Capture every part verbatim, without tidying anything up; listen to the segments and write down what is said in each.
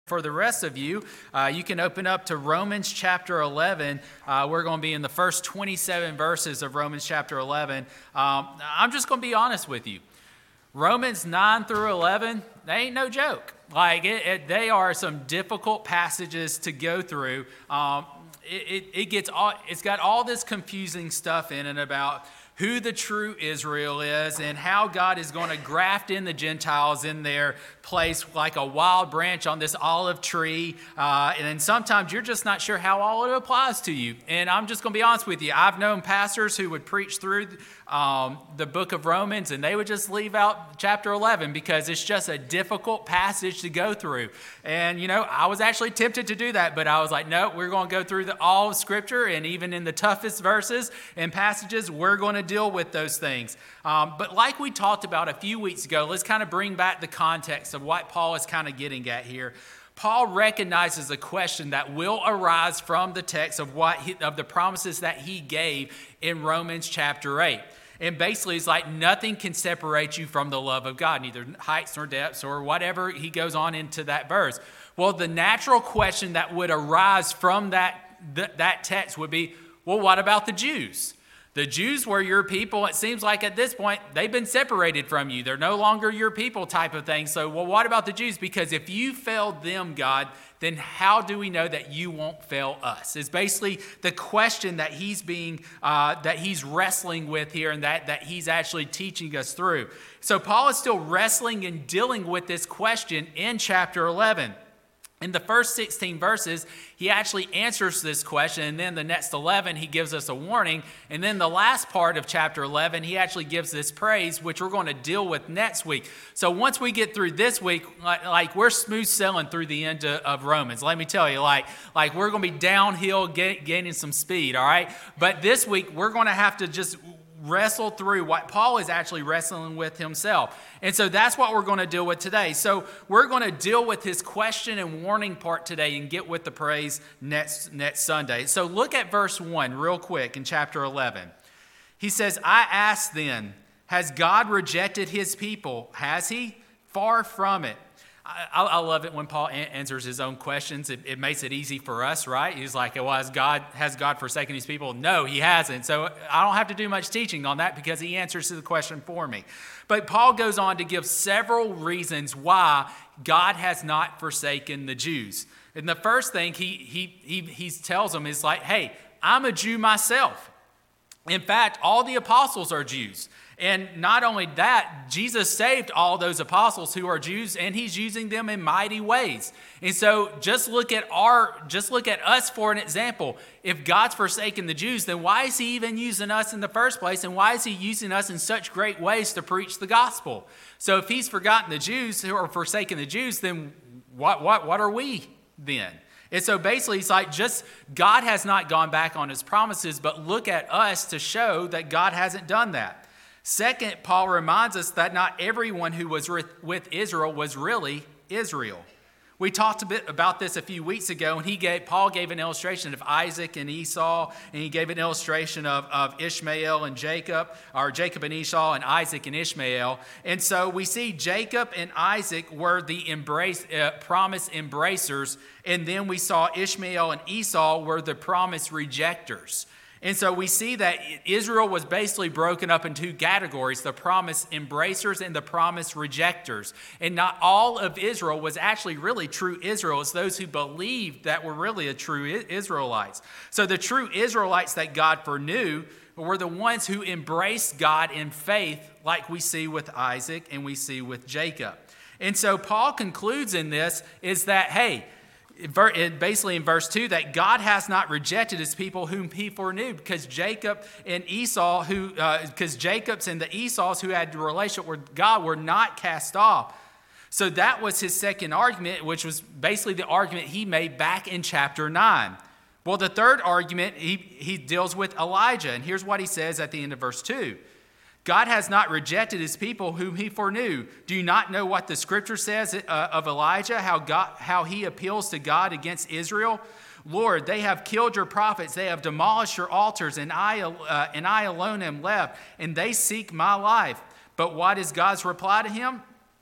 For the rest of you, uh, you can open up to Romans chapter eleven. Uh, we're going to be in the first twenty-seven verses of Romans chapter eleven. Um, I'm just going to be honest with you. Romans nine through eleven, they ain't no joke. Like, it, it, they are some difficult passages to go through. Um, it, it, it gets all, it's got all this confusing stuff in it about who the true Israel is and how God is going to graft in the Gentiles in their place like a wild branch on this olive tree. Uh, and then sometimes you're just not sure how all it applies to you. And I'm just going to be honest with you. I've known pastors who would preach through um, the book of Romans and they would just leave out chapter eleven because it's just a difficult passage to go through. And, you know, I was actually tempted to do that, but I was like, no, we're going to go through the, all of Scripture, and even in the toughest verses and passages, we're going to deal with those things. Um, but like we talked about a few weeks ago, let's kind of bring back the context of what Paul is kind of getting at here. Paul recognizes a question that will arise from the text of what he, of the promises that he gave in Romans chapter eight. And basically, it's like nothing can separate you from the love of God, neither heights nor depths or whatever he goes on into that verse. Well, the natural question that would arise from that, th- that text would be, well, what about the Jews? The Jews were your people. It seems like at this point, they've been separated from you. They're no longer your people type of thing. So, well, what about the Jews? Because if you failed them, God, then how do we know that you won't fail us? It's basically the question that he's being, uh, that he's wrestling with here and that, that he's actually teaching us through. So Paul is still wrestling and dealing with this question in chapter eleven. In the first sixteen verses, he actually answers this question, and then the next eleven, he gives us a warning. And then the last part of chapter eleven, he actually gives this praise, which we're going to deal with next week. So once we get through this week, like, like we're smooth sailing through the end of, of Romans. Let me tell you, like, like we're going to be downhill, get, gaining some speed, all right? But this week, we're going to have to just wrestle through what Paul is actually wrestling with himself. And so that's what we're going to deal with today. So we're going to deal with his question and warning part today and get with the praise next, next Sunday. So look at verse one real quick in chapter eleven. He says, I ask then, has God rejected his people? Has he? Far from it. I, I love it when Paul answers his own questions. It, it makes it easy for us, right? He's like, well, has God, has God forsaken his people? No, he hasn't. So I don't have to do much teaching on that because he answers the question for me. But Paul goes on to give several reasons why God has not forsaken the Jews. And the first thing he, he, he, he tells them is like, hey, I'm a Jew myself. In fact, all the apostles are Jews. And not only that, Jesus saved all those apostles who are Jews, and he's using them in mighty ways. And so just look at our, just look at us for an example. If God's forsaken the Jews, then why is he even using us in the first place? And why is he using us in such great ways to preach the gospel? So if he's forgotten the Jews or forsaken the Jews, then what, what, what are we then? And so basically, it's like just God has not gone back on his promises, but look at us to show that God hasn't done that. Second, Paul reminds us that not everyone who was with Israel was really Israel. We talked a bit about this a few weeks ago, and he gave, Paul gave an illustration of Isaac and Esau, and he gave an illustration of, of Ishmael and Jacob, or Jacob and Esau, and Isaac and Ishmael. And so we see Jacob and Isaac were the embrace, uh, promise embracers, and then we saw Ishmael and Esau were the promise rejectors. And so we see that Israel was basically broken up in two categories, the promise embracers and the promise rejectors. And not all of Israel was actually really true Israel. It's those who believed that were really a true Israelites. So the true Israelites that God foreknew were the ones who embraced God in faith, like we see with Isaac and we see with Jacob. And so Paul concludes in this is that, hey, basically in verse two, that God has not rejected his people whom he foreknew, because Jacob and Esau, who uh, because Jacob's and the Esau's who had a relationship with God were not cast off. So that was his second argument, which was basically the argument he made back in chapter nine. Well, the third argument, he, he deals with Elijah, and here's what he says at the end of verse two. God has not rejected his people whom he foreknew. Do you not know what the scripture says uh, of Elijah, how God, how he appeals to God against Israel? Lord, they have killed your prophets. They have demolished your altars, and I, uh, and I alone am left, and they seek my life. But what is God's reply to him?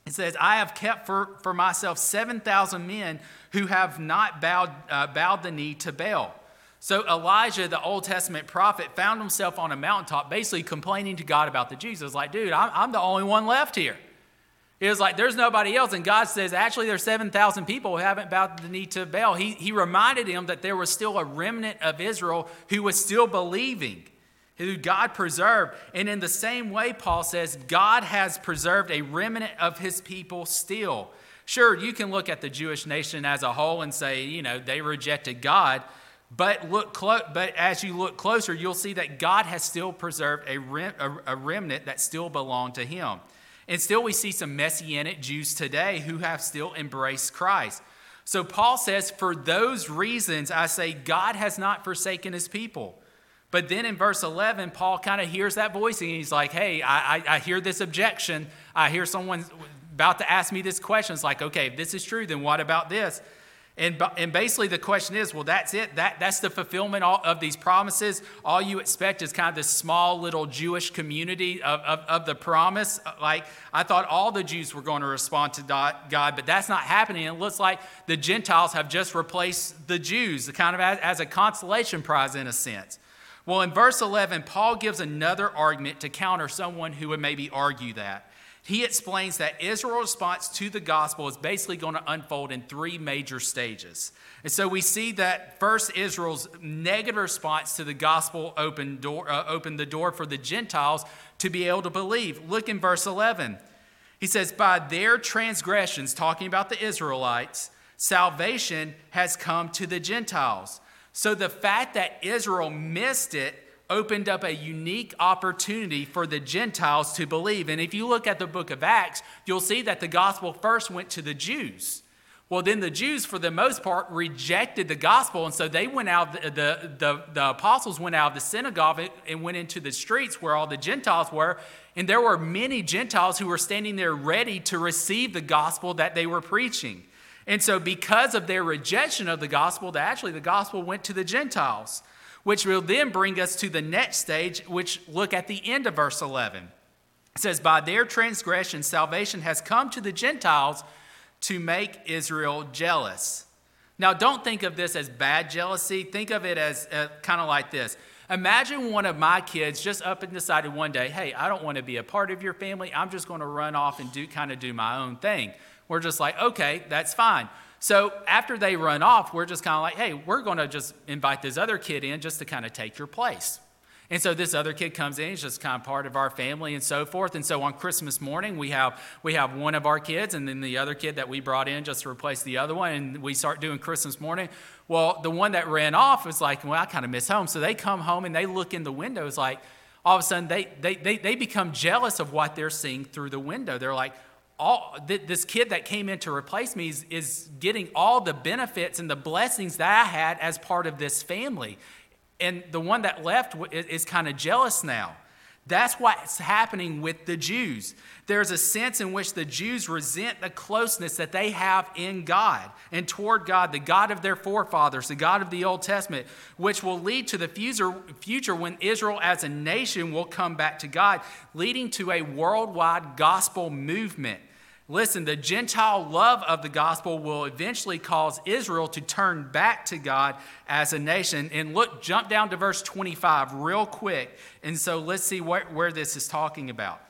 It says, I have kept for, for myself seven thousand men who have not bowed, uh, bowed the knee to Baal. So Elijah, the Old Testament prophet, found himself on a mountaintop basically complaining to God about the Jews. It was like, dude, I'm, I'm the only one left here. It was like, there's nobody else. And God says, actually, there's seven thousand people who haven't bowed the knee to Baal. He, he reminded him that there was still a remnant of Israel who was still believing, who God preserved. And in the same way, Paul says, God has preserved a remnant of his people still. Sure, you can look at the Jewish nation as a whole and say, you know, they rejected God. But look, clo- but as you look closer, you'll see that God has still preserved a, rem- a, a remnant that still belonged to him. And still we see some Messianic Jews today who have still embraced Christ. So Paul says, for those reasons, I say God has not forsaken his people. But then in verse eleven, Paul kind of hears that voice and he's like, hey, I, I, I hear this objection. I hear someone about to ask me this question. It's like, okay, if this is true, then what about this? And, and basically the question is, well, that's it. That, that's the fulfillment of these promises. All you expect is kind of this small little Jewish community of, of, of the promise. Like, I thought all the Jews were going to respond to God, but that's not happening. It looks like the Gentiles have just replaced the Jews, kind of as, as a consolation prize in a sense. Well, in verse eleven, Paul gives another argument to counter someone who would maybe argue that. He explains that Israel's response to the gospel is basically going to unfold in three major stages. And so we see that first, Israel's negative response to the gospel opened, door, uh, opened the door for the Gentiles to be able to believe. Look in verse eleven. He says, by their transgressions, talking about the Israelites, salvation has come to the Gentiles. So the fact that Israel missed it opened up a unique opportunity for the Gentiles to believe. And if you look at the book of Acts, you'll see that the gospel first went to the Jews. Well, then the Jews, for the most part, rejected the gospel. And so they went out, the, the, the, the apostles went out of the synagogue and went into the streets where all the Gentiles were. And there were many Gentiles who were standing there ready to receive the gospel that they were preaching. And so because of their rejection of the gospel, actually the gospel went to the Gentiles, which will then bring us to the next stage, which look at the end of verse eleven. It says, by their transgression, salvation has come to the Gentiles to make Israel jealous. Now, don't think of this as bad jealousy. Think of it as uh, kind of like this. Imagine one of my kids just up and decided one day, hey, I don't want to be a part of your family. I'm just going to run off and do kind of do my own thing. We're just like, okay, that's fine. So after they run off, we're just kind of like, hey, we're going to just invite this other kid in just to kind of take your place. And so this other kid comes in, he's just kind of part of our family and so forth. And so on Christmas morning, we have we have one of our kids and then the other kid that we brought in just to replace the other one. And we start doing Christmas morning. Well, the one that ran off was like, well, I kind of miss home. So they come home and they look in the windows like, all of a sudden they they they, they become jealous of what they're seeing through the window. They're like, all th- this kid that came in to replace me is, is getting all the benefits and the blessings that I had as part of this family. And the one that left is, is kind of jealous now. That's what's happening with the Jews. There's a sense in which the Jews resent the closeness that they have in God and toward God, the God of their forefathers, the God of the Old Testament, which will lead to the future, future when Israel as a nation will come back to God, leading to a worldwide gospel movement. Listen, the Gentile love of the gospel will eventually cause Israel to turn back to God as a nation. And look, jump down to verse twenty-five real quick. And so let's see what, where this is talking about.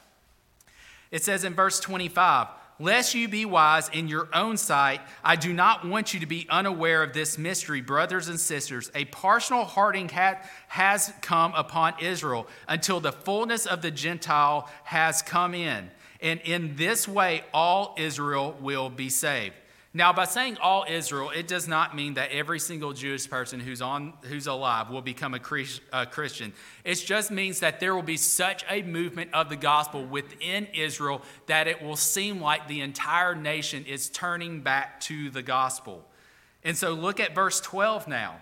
It says in verse twenty-five, lest you be wise in your own sight, I do not want you to be unaware of this mystery, brothers and sisters. A partial hardening has come upon Israel until the fullness of the Gentile has come in. And in this way, all Israel will be saved. Now, by saying all Israel, it does not mean that every single Jewish person who's on, who's alive will become a Christian. It just means that there will be such a movement of the gospel within Israel that it will seem like the entire nation is turning back to the gospel. And so look at verse twelve now.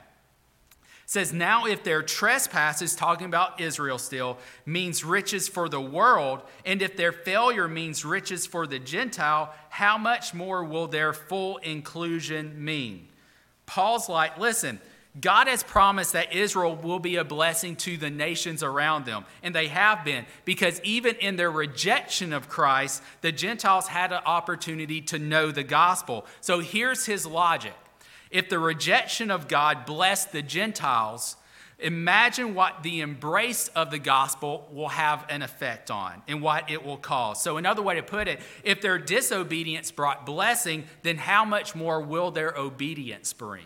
It says, now if their trespasses, talking about Israel still, means riches for the world, and if their failure means riches for the Gentile, how much more will their full inclusion mean? Paul's like, listen, God has promised that Israel will be a blessing to the nations around them, and they have been, because even in their rejection of Christ, the Gentiles had an opportunity to know the gospel. So here's his logic. If the rejection of God blessed the Gentiles, imagine what the embrace of the gospel will have an effect on and what it will cause. So another way to put it, if their disobedience brought blessing, then how much more will their obedience bring?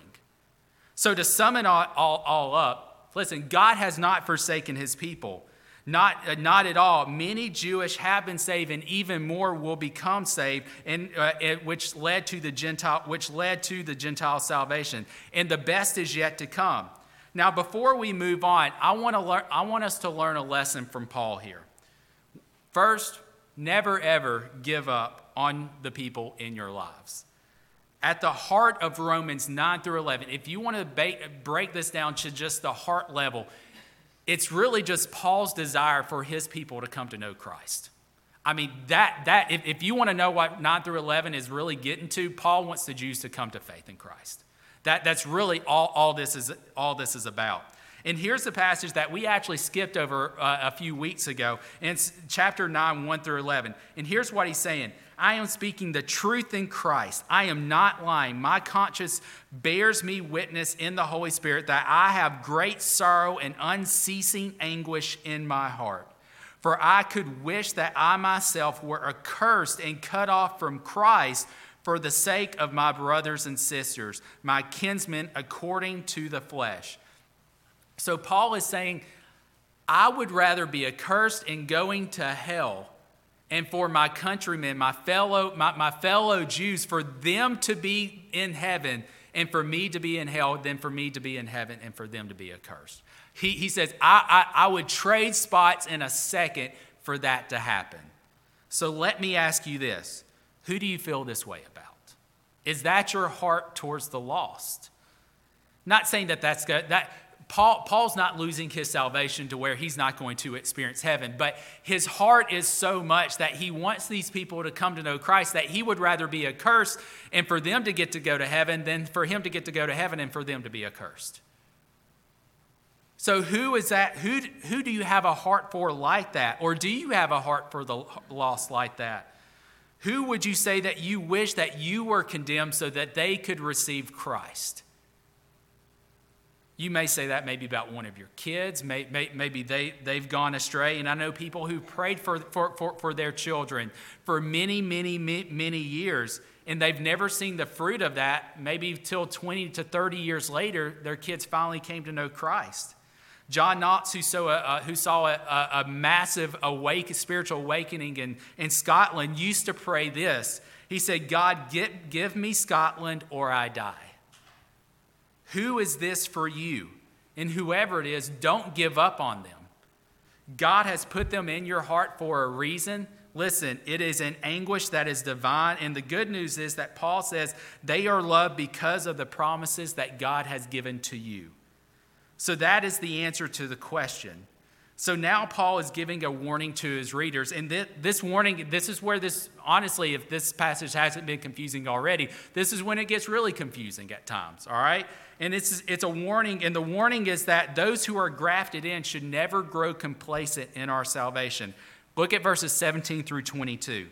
So to sum it all, all, all up, listen, God has not forsaken his people. Not, uh, not at all. Many Jewish have been saved, and even more will become saved, and uh, it, which led to the Gentile, which led to the Gentile salvation. And the best is yet to come. Now, before we move on, I want to learn. I want us to learn a lesson from Paul here. First, never ever give up on the people in your lives. At the heart of Romans nine through eleven, if you want to ba- break this down to just the heart level, it's really just Paul's desire for his people to come to know Christ. I mean, that that if, if you want to know what nine through eleven is really getting to, Paul wants the Jews to come to faith in Christ. That, that's really all, all, this is, all this is about. And here's the passage that we actually skipped over uh, a few weeks ago. And it's chapter nine, one through eleven. And here's what he's saying. I am speaking the truth in Christ. I am not lying. My conscience bears me witness in the Holy Spirit that I have great sorrow and unceasing anguish in my heart. For I could wish that I myself were accursed and cut off from Christ for the sake of my brothers and sisters, my kinsmen according to the flesh. So Paul is saying, I would rather be accursed and going to hell, and for my countrymen, my fellow, my, my fellow Jews, for them to be in heaven and for me to be in hell, than for me to be in heaven and for them to be accursed. He, he says, I, I, I would trade spots in a second for that to happen. So let me ask you this. Who do you feel this way about? Is that your heart towards the lost? Not saying that that's good. That, Paul, Paul's not losing his salvation to where he's not going to experience heaven, but his heart is so much that he wants these people to come to know Christ that he would rather be accursed and for them to get to go to heaven than for him to get to go to heaven and for them to be accursed. So who is that? Who, who do you have a heart for like that? Or do you have a heart for the lost like that? Who would you say that you wish that you were condemned so that they could receive Christ? You may say that maybe about one of your kids. May, may, maybe they, they've gone astray. And I know people who prayed for, for, for, for their children for many, many, many years, and they've never seen the fruit of that. Maybe till twenty to thirty years later, their kids finally came to know Christ. John Knox, who saw a, uh, who saw a, a, a massive awake, spiritual awakening in, in Scotland, used to pray this. He said, God, get, give me Scotland or I die. Who is this for you? And whoever it is, don't give up on them. God has put them in your heart for a reason. Listen, it is an anguish that is divine. And the good news is that Paul says they are loved because of the promises that God has given to you. So that is the answer to the question. So now Paul is giving a warning to his readers. And th- this warning, this is where this, honestly, if this passage hasn't been confusing already, this is when it gets really confusing at times, all right? And it's, it's a warning, and the warning is that those who are grafted in should never grow complacent in our salvation. Look at verses seventeen through twenty-two.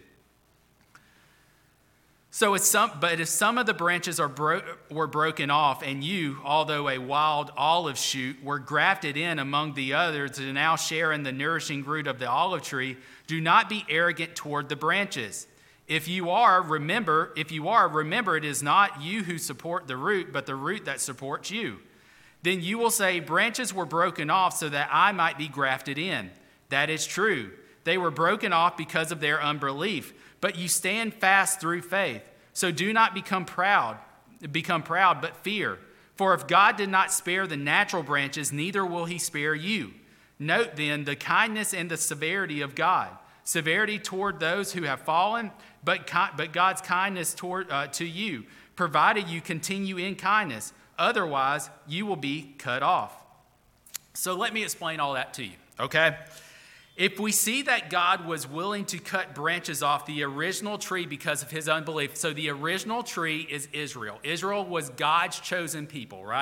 So it's some, but if some of the branches are bro- were broken off, and you, although a wild olive shoot, were grafted in among the others to now share in the nourishing root of the olive tree, do not be arrogant toward the branches. If you are, remember, if you are, remember it is not you who support the root, but the root that supports you. Then you will say, branches were broken off so that I might be grafted in. That is true. They were broken off because of their unbelief. But you stand fast through faith. So do not become proud, become proud, but fear. For if God did not spare the natural branches, neither will he spare you. Note then the kindness and the severity of God. Severity toward those who have fallen, but, ki- but God's kindness toward uh, to you, provided you continue in kindness. Otherwise, you will be cut off. So let me explain all that to you, okay? If we see that God was willing to cut branches off the original tree because of his unbelief, so the original tree is Israel. Israel was God's chosen people, right?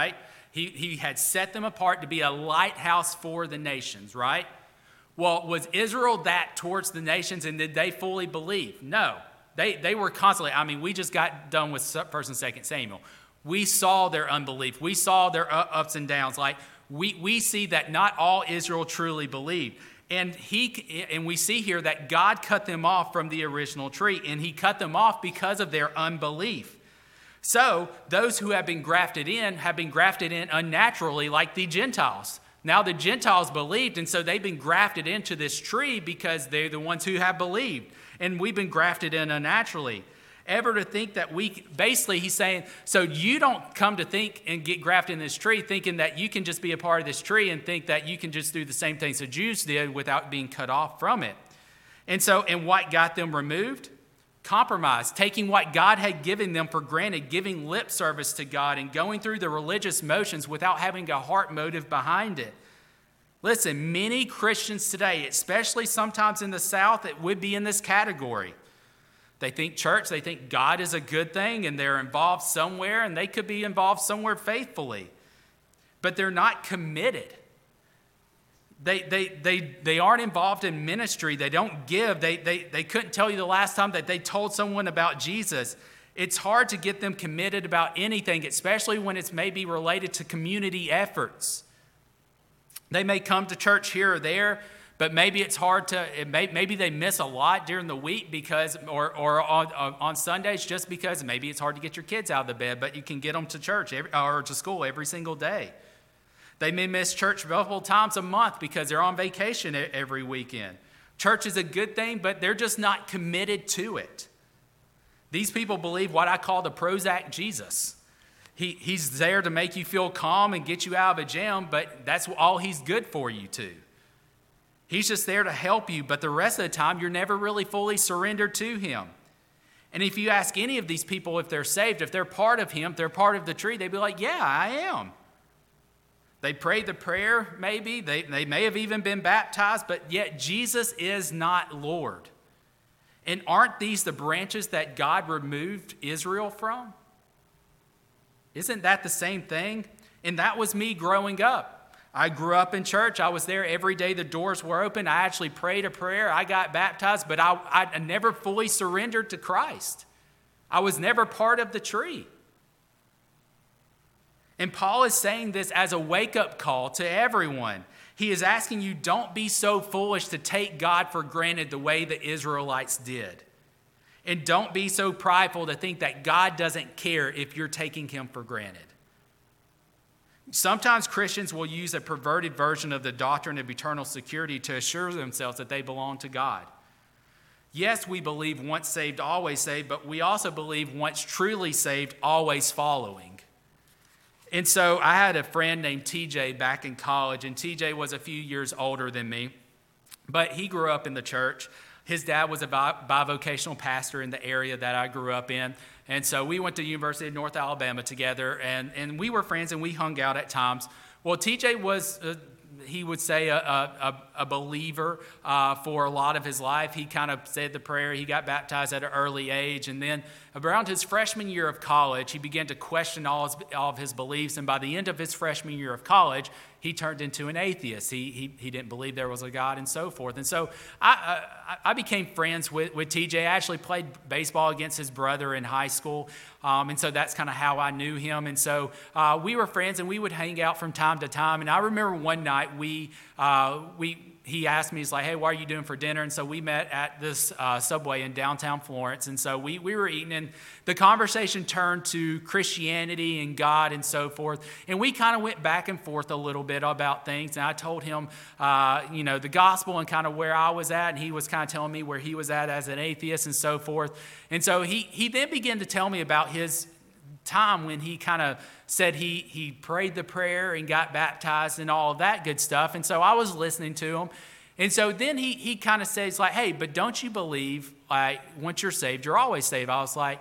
He, he had set them apart to be a lighthouse for the nations, right? Well, was Israel that towards the nations, and did they fully believe? No. They, they were constantly, I mean, we just got done with First and Second Samuel. We saw their unbelief. We saw their ups and downs. Like, we, we see that not all Israel truly believed. And he and we see here that God cut them off from the original tree, and he cut them off because of their unbelief. So those who have been grafted in have been grafted in unnaturally, like the Gentiles. Now the Gentiles believed, and so they've been grafted into this tree because they're the ones who have believed. And we've been grafted in unnaturally. Ever to think that we, basically he's saying, so you don't come to think and get grafted in this tree thinking that you can just be a part of this tree and think that you can just do the same things the Jews did without being cut off from it. And so, and what got them removed? Compromise, taking what God had given them for granted, giving lip service to God and going through the religious motions without having a heart motive behind it. Listen, many Christians today, especially sometimes in the South, it would be in this category. They think church, they think God is a good thing, and they're involved somewhere, and they could be involved somewhere faithfully. But they're not committed. They, they, they, they aren't involved in ministry. They don't give. They, they, they couldn't tell you the last time that they told someone about Jesus. It's hard to get them committed about anything, especially when it's maybe related to community efforts. They may come to church here or there, but maybe it's hard to, it may, maybe they miss a lot during the week because, or, or on, on Sundays just because maybe it's hard to get your kids out of the bed, but you can get them to church every, or to school every single day. They may miss church multiple times a month because they're on vacation every weekend. Church is a good thing, but they're just not committed to it. These people believe what I call the Prozac Jesus. He, he's there to make you feel calm and get you out of a jam, but that's all he's good for you to. He's just there to help you, but the rest of the time, you're never really fully surrendered to him. And if you ask any of these people if they're saved, if they're part of him, if they're part of the tree, they'd be like, yeah, I am. They prayed the prayer, maybe. They, they may have even been baptized, but yet Jesus is not Lord. And aren't these the branches that God removed Israel from? Isn't that the same thing? And that was me growing up. I grew up in church. I was there every day the doors were open. I actually prayed a prayer. I got baptized, but I, I never fully surrendered to Christ. I was never part of the tree. And Paul is saying this as a wake-up call to everyone. He is asking you, don't be so foolish to take God for granted the way the Israelites did. And don't be so prideful to think that God doesn't care if you're taking him for granted. Sometimes Christians will use a perverted version of the doctrine of eternal security to assure themselves that they belong to God. Yes, we believe once saved, always saved, but we also believe once truly saved, always following. And so I had a friend named T J back in college, and T J was a few years older than me, but he grew up in the church. His dad was a bivocational pastor in the area that I grew up in. And so we went to the University of North Alabama together, and, and we were friends, and we hung out at times. Well, T J was, uh, he would say, a, a, a believer uh, for a lot of his life. He kind of said the prayer. He got baptized at an early age. And then around his freshman year of college, he began to question all, his, all of his beliefs. And by the end of his freshman year of college, he turned into an atheist. He, he, he didn't believe there was a God and so forth. And so I, I, I became friends with, with T J. I actually played baseball against his brother in high school. Um, and so that's kind of how I knew him. And so uh, we were friends, and we would hang out from time to time. And I remember one night we uh, we he asked me, he's like, hey, what are you doing for dinner? And so we met at this uh, Subway in downtown Florence. And so we, we were eating, and the conversation turned to Christianity and God and so forth. And we kind of went back and forth a little bit about things. And I told him, uh, you know, the gospel and kind of where I was at. And he was kind of telling me where he was at as an atheist and so forth. And so he, he then began to tell me about his time when he kind of said he he prayed the prayer and got baptized and all of that good stuff. And so I was listening to him. And so then he he kind of says like, hey, but don't you believe like once you're saved, you're always saved? I was like,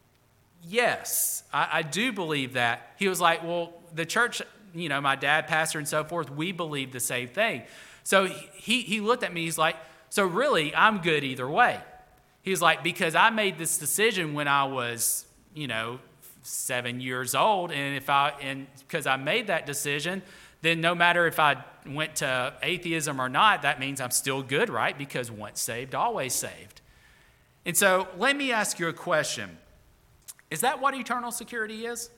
yes, I, I do believe that. He was like, well, the church, you know, my dad, pastor and so forth, we believe the same thing. So he he looked at me, he's like, so really, I'm good either way. He's like, because I made this decision when I was, you know, seven years old, and if I and because I made that decision, then no matter if I went to atheism or not, that means I'm still good, right? Because once saved, always saved. And so let me ask you a question. Is that what eternal security is?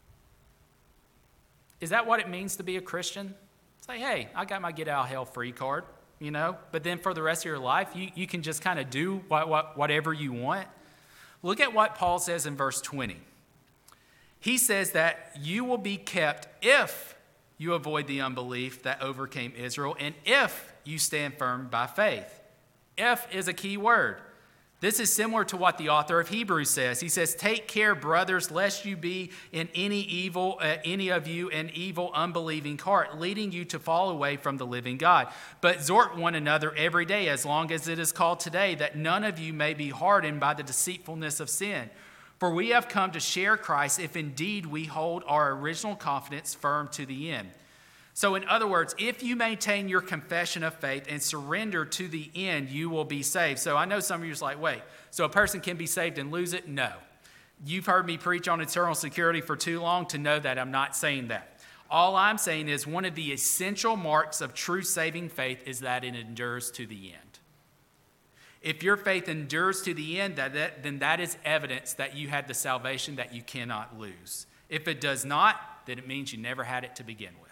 Is that what it means to be a Christian? Say, hey, I got my get out of hell free card, you know, but then for the rest of your life, you, you can just kind of do what, what, whatever you want. Look at what Paul says in verse twenty. He says that you will be kept if you avoid the unbelief that overcame Israel, and if you stand firm by faith. If is a key word. This is similar to what the author of Hebrews says. He says, take care, brothers, lest you be in any evil, uh, any of you an evil, unbelieving heart, leading you to fall away from the living God. But exhort one another every day, as long as it is called today, that none of you may be hardened by the deceitfulness of sin. For we have come to share Christ if indeed we hold our original confidence firm to the end. So in other words, if you maintain your confession of faith and surrender to the end, you will be saved. So I know some of you are like, wait, so a person can be saved and lose it? No. You've heard me preach on eternal security for too long to know that I'm not saying that. All I'm saying is one of the essential marks of true saving faith is that it endures to the end. If your faith endures to the end, that, that, then that is evidence that you had the salvation that you cannot lose. If it does not, then it means you never had it to begin with.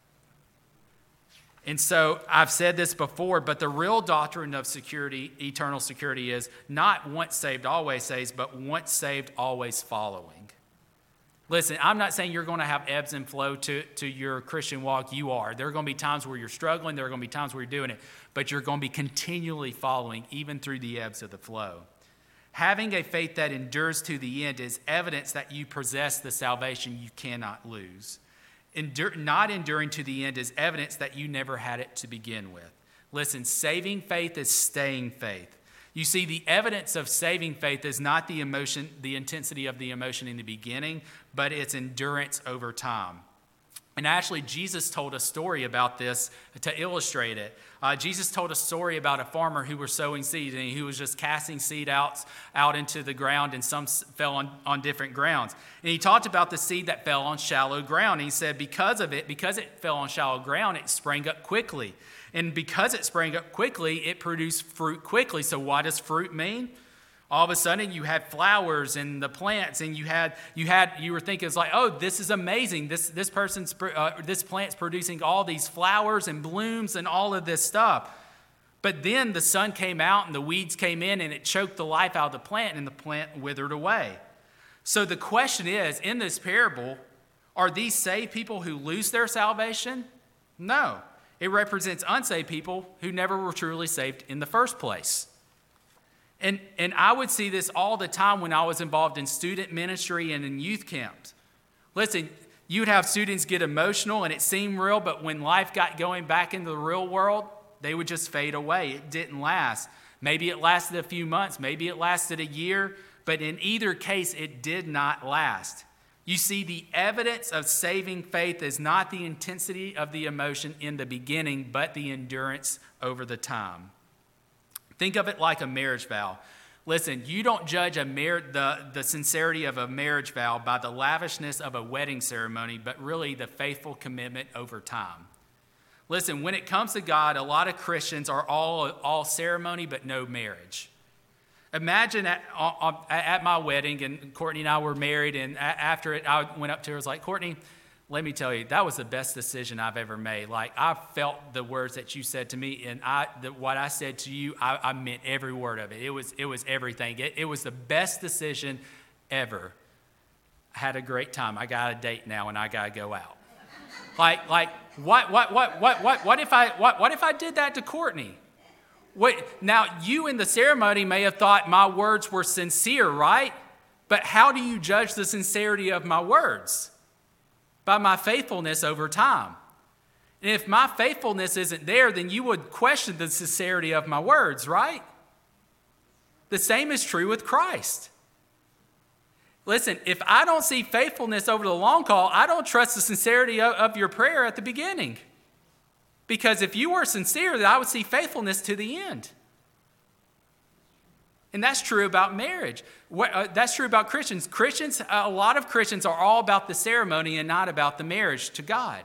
And so I've said this before, but the real doctrine of security, eternal security, is not once saved, always saved, but once saved, always following. Listen, I'm not saying you're going to have ebbs and flow to, to your Christian walk. You are. There are going to be times where you're struggling. There are going to be times where you're doing it. But you're going to be continually following, even through the ebbs of the flow. Having a faith that endures to the end is evidence that you possess the salvation you cannot lose. Endur- not enduring to the end is evidence that you never had it to begin with. Listen, saving faith is staying faith. You see, the evidence of saving faith is not the emotion, the intensity of the emotion in the beginning, but its endurance over time. And actually, Jesus told a story about this to illustrate it. Uh, Jesus told a story about a farmer who was sowing seed, and he was just casting seed out, out into the ground, and some fell on, on different grounds. And he talked about the seed that fell on shallow ground. And he said because of it, because it fell on shallow ground, it sprang up quickly. And because it sprang up quickly, it produced fruit quickly. So what does fruit mean? All of a sudden, you had flowers and the plants, and you had you had you were thinking, it's like, oh, this is amazing. This this person's uh, this plant's producing all these flowers and blooms and all of this stuff. But then the sun came out and the weeds came in, and it choked the life out of the plant, and the plant withered away. So the question is, in this parable, are these saved people who lose their salvation? No, it represents unsaved people who never were truly saved in the first place. And, and I would see this all the time when I was involved in student ministry and in youth camps. Listen, you would have students get emotional and it seemed real, but when life got going back into the real world, they would just fade away. It didn't last. Maybe it lasted a few months. Maybe it lasted a year. But in either case, it did not last. You see, the evidence of saving faith is not the intensity of the emotion in the beginning, but the endurance over the time. Think of it like a marriage vow. Listen, you don't judge a mar- the, the sincerity of a marriage vow by the lavishness of a wedding ceremony, but really the faithful commitment over time. Listen, when it comes to God, a lot of Christians are all, all ceremony but no marriage. Imagine at, at my wedding, and Courtney and I were married, and after it, I went up to her and was like, Courtney, let me tell you, that was the best decision I've ever made. Like, I felt the words that you said to me, and I, the, what I said to you, I, I meant every word of it. It was, it was everything. It, it was the best decision ever. I had a great time. I got a date now, and I got to go out. Like, like, what, what, what, what, what, what if I, what, what if I did that to Courtney? Wait, now, you in the ceremony may have thought my words were sincere, right? But how do you judge the sincerity of my words? By my faithfulness over time. And if my faithfulness isn't there, then you would question the sincerity of my words, right? The same is true with Christ. Listen, if I don't see faithfulness over the long haul, I don't trust the sincerity of, of your prayer at the beginning. Because if you were sincere, then I would see faithfulness to the end. And that's true about marriage. What, uh, that's true about Christians. Christians, a lot of Christians are all about the ceremony and not about the marriage to God.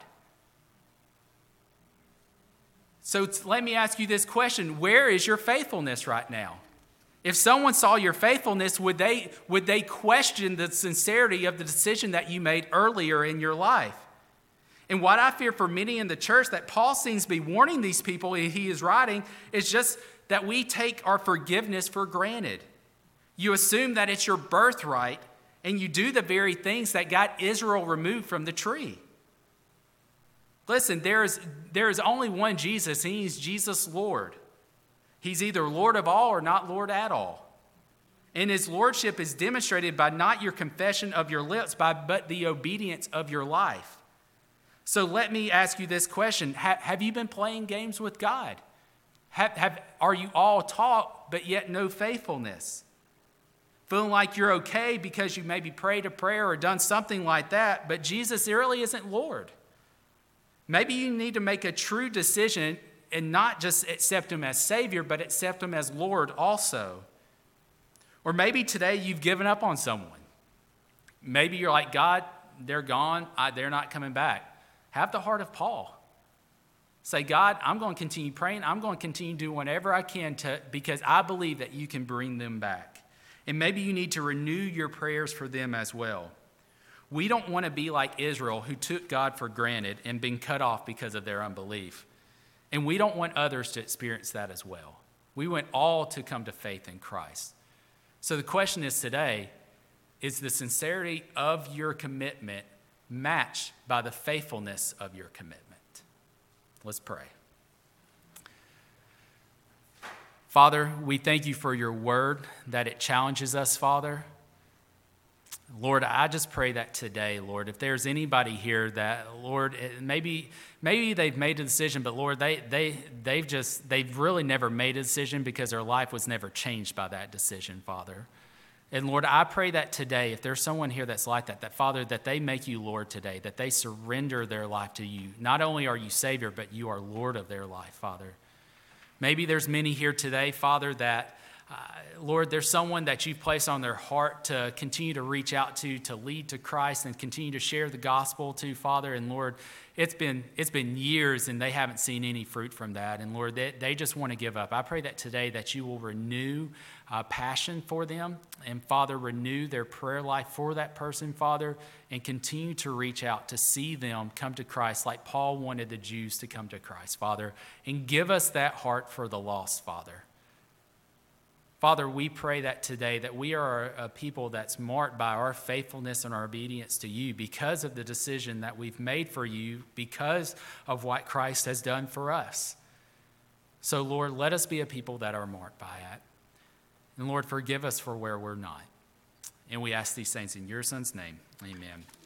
So t- let me ask you this question. Where is your faithfulness right now? If someone saw your faithfulness, would they, would they question the sincerity of the decision that you made earlier in your life? And what I fear for many in the church that Paul seems to be warning these people he is writing is just that we take our forgiveness for granted. You assume that it's your birthright, and you do the very things that got Israel removed from the tree. Listen, there is, there is only one Jesus, and he's Jesus Lord. He's either Lord of all or not Lord at all. And his lordship is demonstrated by not your confession of your lips, by, but the obedience of your life. So let me ask you this question. Have, have you been playing games with God? Have, have, are you all taught, but yet no faithfulness? Feeling like you're okay because you maybe prayed a prayer or done something like that, but Jesus really isn't Lord. Maybe you need to make a true decision and not just accept him as Savior, but accept him as Lord also. Or maybe today you've given up on someone. Maybe you're like, God, they're gone. I, they're not coming back. Have the heart of Paul. Say, God, I'm going to continue praying. I'm going to continue doing whatever I can to, because I believe that you can bring them back. And maybe you need to renew your prayers for them as well. We don't want to be like Israel, who took God for granted and been cut off because of their unbelief. And we don't want others to experience that as well. We want all to come to faith in Christ. So the question is today, is the sincerity of your commitment matched by the faithfulness of your commitment? Let's pray. Father, we thank you for your word, that it challenges us, Father. Lord, I just pray that today, Lord, if there's anybody here that, Lord, maybe maybe they've made a decision, but Lord, they they they've just they've really never made a decision because their life was never changed by that decision, Father. And Lord, I pray that today, if there's someone here that's like that, that Father, that they make you Lord today, that they surrender their life to you. Not only are you Savior, but you are Lord of their life, Father. Maybe there's many here today, Father, that Uh, Lord, there's someone that you've placed on their heart to continue to reach out to, to lead to Christ and continue to share the gospel to, Father. And Lord, it's been it's been years and they haven't seen any fruit from that. And Lord, they, they just want to give up. I pray that today that you will renew uh, passion for them. And Father, renew their prayer life for that person, Father, and continue to reach out to see them come to Christ like Paul wanted the Jews to come to Christ, Father. And give us that heart for the lost, Father. Father, we pray that today that we are a people that's marked by our faithfulness and our obedience to you because of the decision that we've made for you, because of what Christ has done for us. So, Lord, let us be a people that are marked by it. And, Lord, forgive us for where we're not. And we ask these things in your Son's name. Amen.